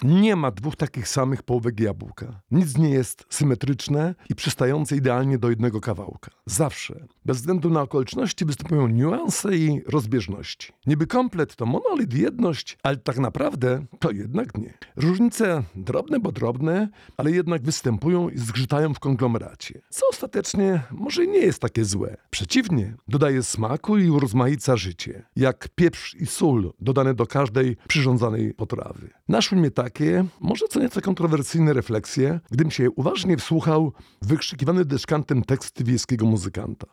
Nie ma dwóch takich samych połówek jabłka. Nic nie jest symetryczne i przystające idealnie do jednego kawałka. Zawsze, bez względu na okoliczności, występują niuanse i rozbieżności. Niby komplet to monolit i jedność, ale tak naprawdę to jednak nie. Różnice drobne, bo drobne, ale jednak występują i zgrzytają w konglomeracie. Co ostatecznie może nie jest takie złe. Przeciwnie, dodaje smaku i urozmaica życie. Jak pieprz i sól dodane do każdej przyrządzanej potrawy. Naszły mnie takie, może co nieco kontrowersyjne refleksje, gdym się uważnie wsłuchał w wykrzykiwany deszkantem teksty wiejskiego muzykanta.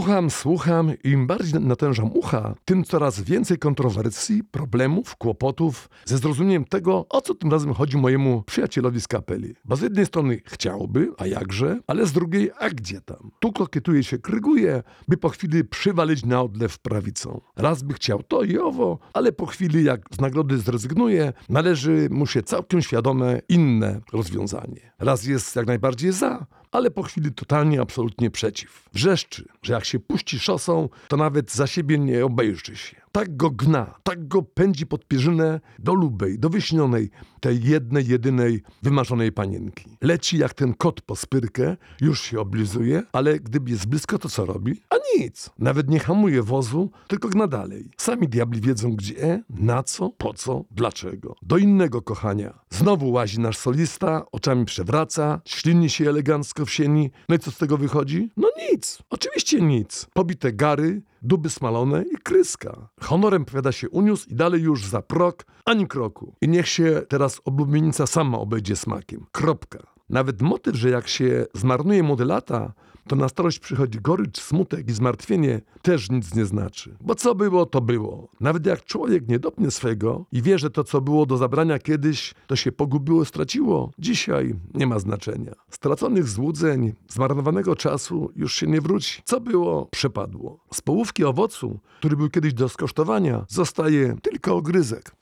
Słucham i im bardziej natężam ucha, tym coraz więcej kontrowersji, problemów, kłopotów ze zrozumieniem tego, o co tym razem chodzi mojemu przyjacielowi z kapeli. Bo z jednej strony chciałby, a jakże, ale z drugiej, a gdzie tam? Tu kokietuje się, kryguje, by po chwili przywalić na odlew prawicą. Raz by chciał to i owo, ale po chwili, jak z nagrody zrezygnuje, należy mu się całkiem świadome inne rozwiązanie. Raz jest jak najbardziej za, ale po chwili totalnie, absolutnie przeciw. Wrzeszczy, że jak się puści szosą, to nawet za siebie nie obejrzy się. Tak go gna, tak go pędzi pod pierzynę do lubej, do wyśnionej, tej jednej, jedynej, wymarzonej panienki. Leci jak ten kot po spyrkę, już się oblizuje, ale gdyby jest blisko, to co robi? A nic. Nawet nie hamuje wozu, tylko gna dalej. Sami diabli wiedzą gdzie, na co, po co, dlaczego. Do innego kochania. Znowu łazi nasz solista, oczami przewraca, ślini się elegancko w sieni. No i co z tego wychodzi? No nic. Oczywiście nic. Pobite gary, duby smalone i kryska. Honorem powiada się uniósł i dalej już za prok, ani kroku. I niech się teraz oblubienica sama obejdzie smakiem. Kropka. Nawet motyw, że jak się zmarnuje młode lata, to na starość przychodzi gorycz, smutek i zmartwienie, też nic nie znaczy. Bo co było, to było. Nawet jak człowiek nie dopnie swego i wie, że to, co było do zabrania kiedyś, to się pogubiło, straciło, dzisiaj nie ma znaczenia. Straconych złudzeń, zmarnowanego czasu już się nie wróci. Co było, przepadło. Z połówki owocu, który był kiedyś do skosztowania, zostaje tylko ogryzek.